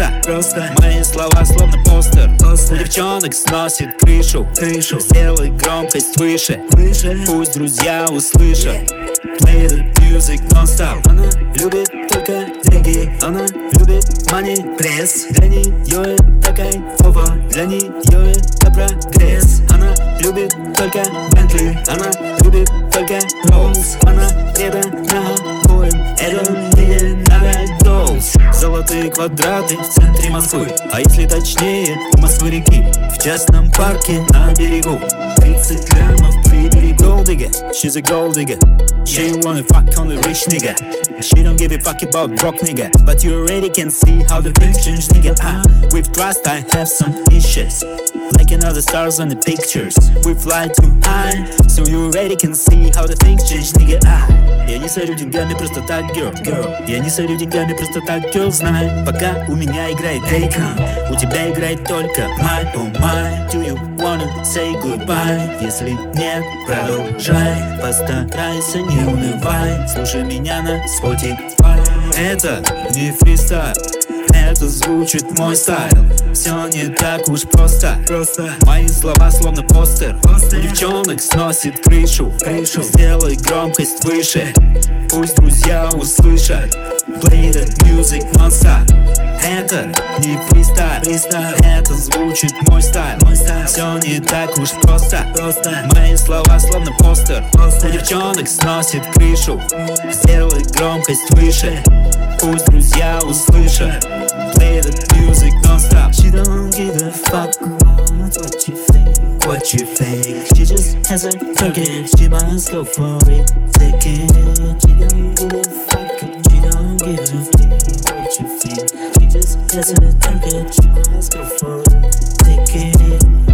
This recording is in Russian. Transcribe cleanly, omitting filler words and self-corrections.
Мои слова словно постер. У девчонок сносит крышу. Сделай громкость выше. Пусть друзья услышат. Play the music non-stop. Она любит только деньги. Она любит money, пресс. Для нее это кайфово. Для нее это прогресс. Она любит только Бентли. Она любит только Роллс. Она предана обоим. Это не надо долс. Золотые квадраты в центре Москвы. А если точнее, Москвы реки. В частном парке на берегу. 30 граммов прибери. Gold digger, she's a gold digger. She wanna fuck on the rich nigga. She don't give a fuck about broke nigga. But you already can see how the things change, nigga. With trust I have some issues. Like another stars on the pictures. We fly too high. So you already can see how the things change, nigga. Я не сорю деньгами просто так, girl. Я не сорю деньгами просто так, girl. Знай, пока у меня играет Akon, у тебя играет только my, oh my. Do you wanna say goodbye? Если нет, продолжай. Постарайся, не унывай. Слушай меня на Spotify. Это не фристайл, это звучит мой стайл. Все не так уж просто. Мои слова словно постер. У девчонок сносит крышу. Сделай громкость выше. Пусть друзья услышат. Play the music non-stop. Это не фристайл, это звучит мой стайл. Все не так уж просто. Мои слова словно постер. У девчонок сносит крышу. Сделай громкость выше. Пусть друзья услышат. Play the music non-stop. She don't give a fuck about what you think. She just has a target. She must go for it. Take it. She don't give a fuck. She don't give a fuck what you think. She just has a target. She must go for it. Take it.